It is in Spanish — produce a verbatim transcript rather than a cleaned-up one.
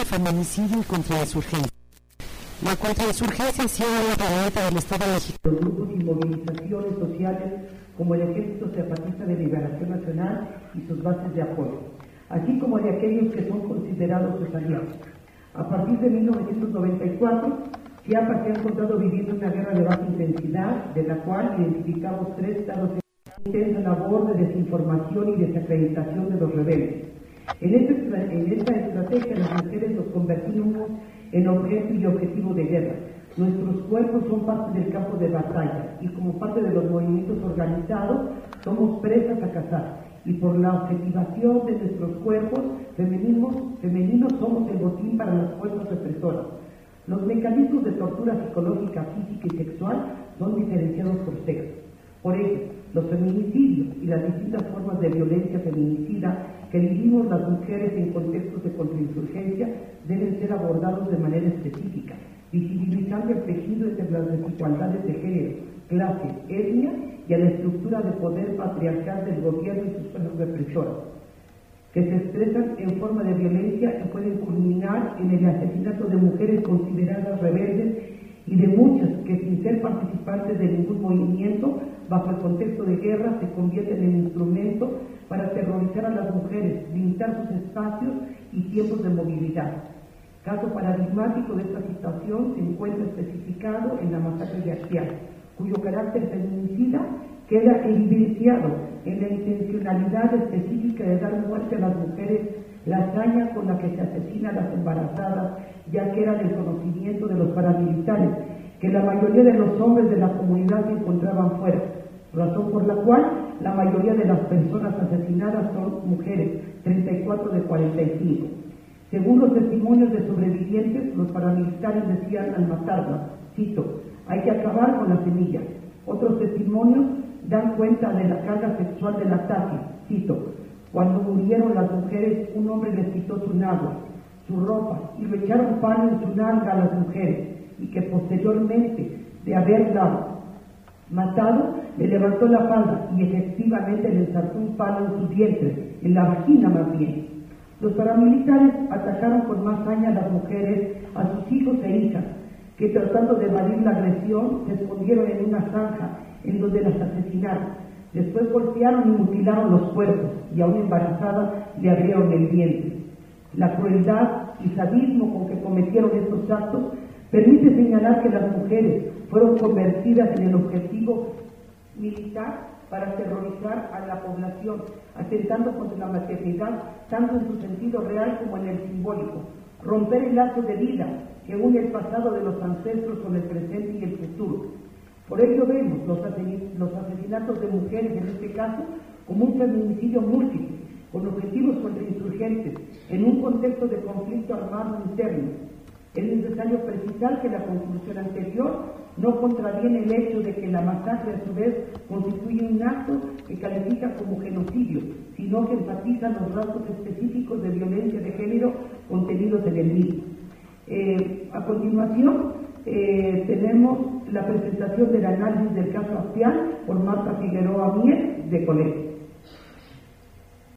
feminicidio y contrainsurgencia. La contrainsurgencia ha sido una herramienta del Estado mexicano. Los grupos y movilizaciones sociales como el Ejército Zapatista de Liberación Nacional y sus bases de apoyo, así como de aquellos que son considerados sus aliados. A partir de mil novecientos noventa y cuatro, Chiapas se ha encontrado viviendo una guerra de baja intensidad, de la cual identificamos tres estados en intensa labor de desinformación y desacreditación de los rebeldes. En esta, en esta estrategia las mujeres nos convertimos en objeto y objetivo de guerra. Nuestros cuerpos son parte del campo de batalla y como parte de los movimientos organizados somos presas a cazar. Y por la objetivación de nuestros cuerpos femeninos, femeninos somos el botín para las fuerzas represoras. Los mecanismos de tortura psicológica, física y sexual son diferenciados por sexo. Por ello, los feminicidios y las distintas formas de violencia feminicida que vivimos las mujeres en contextos de contrainsurgencia deben ser abordados de manera específica, visibilizando el tejido entre las desigualdades de género, clase, etnia y a la estructura de poder patriarcal del gobierno y sus fuerzas represoras, que se expresan en forma de violencia y pueden culminar en el asesinato de mujeres consideradas rebeldes y de muchas que sin ser participantes de ningún movimiento, bajo el contexto de guerra, se convierten en instrumento para aterrorizar a las mujeres, limitar sus espacios y tiempos de movilidad. Caso paradigmático de esta situación se encuentra especificado en la masacre de Acteal, cuyo carácter feminicida queda evidenciado en la intencionalidad específica de dar muerte a las mujeres, la hazaña con la que se asesina a las embarazadas, ya que era del conocimiento de los paramilitares, que la mayoría de los hombres de la comunidad se encontraban fuera, razón por la cual la mayoría de las personas asesinadas son mujeres, treinta y cuatro de cuarenta y cinco. Según los testimonios de sobrevivientes, los paramilitares decían al matarlas, cito, hay que acabar con la semilla. Otros testimonios dan cuenta de la carga sexual del ataque, cito, cuando murieron las mujeres, un hombre les quitó su nagua, su ropa, y le echaron palo en su nalga a las mujeres, y que posteriormente de haberla matado, le levantó la falda y efectivamente le ensartó un palo en su vientre, en la vagina más bien. Los paramilitares atacaron con más saña a las mujeres, a sus hijos e hijas, que tratando de evadir la agresión, se escondieron en una zanja en donde las asesinaron. Después golpearon y mutilaron los cuerpos y a una embarazada le abrieron el vientre. La crueldad y sadismo con que cometieron estos actos permite señalar que las mujeres fueron convertidas en el objetivo militar para aterrorizar a la población, atentando contra la maternidad tanto en su sentido real como en el simbólico. Romper el lazo de vida que une el pasado de los ancestros con el presente y el futuro. Por ello vemos los asesinatos de mujeres, en este caso, como un feminicidio múltiple, con objetivos contrainsurgentes, en un contexto de conflicto armado interno. Es necesario precisar que la conclusión anterior no contraviene el hecho de que la masacre a su vez constituye un acto que califica como genocidio, sino que enfatiza los rasgos específicos de violencia de género contenidos en el mismo. Eh, a continuación, eh, tenemos la presentación del análisis del caso Acteal por Marta Figueroa Mier, de Colegio.